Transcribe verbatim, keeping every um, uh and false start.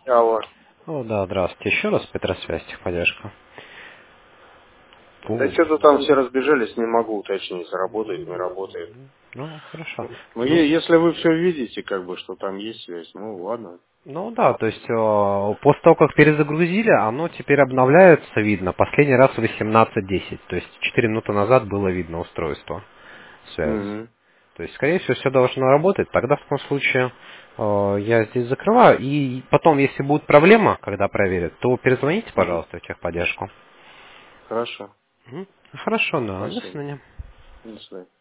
Алло. О, да, здравствуйте. Еще раз Петросвязь, техподдержка. Да По- что-то там все разбежались, не могу уточнить, работает, не работает. Ну, хорошо. Ну, Ну, е- если вы все видите, как бы, что там есть связь, ну, ладно. ну да, то есть э, после того, как перезагрузили, оно теперь обновляется, видно. Последний раз в восемнадцать десять, то есть четыре минуты назад было видно устройство связи. Угу. То есть, скорее всего, все должно работать. Тогда в таком случае э, я здесь закрываю. И потом, если будет проблема, когда проверят, то перезвоните, Угу. пожалуйста, в техподдержку. Хорошо. Мгм. Хорошо, да. До Спасибо. свидания. До свидания.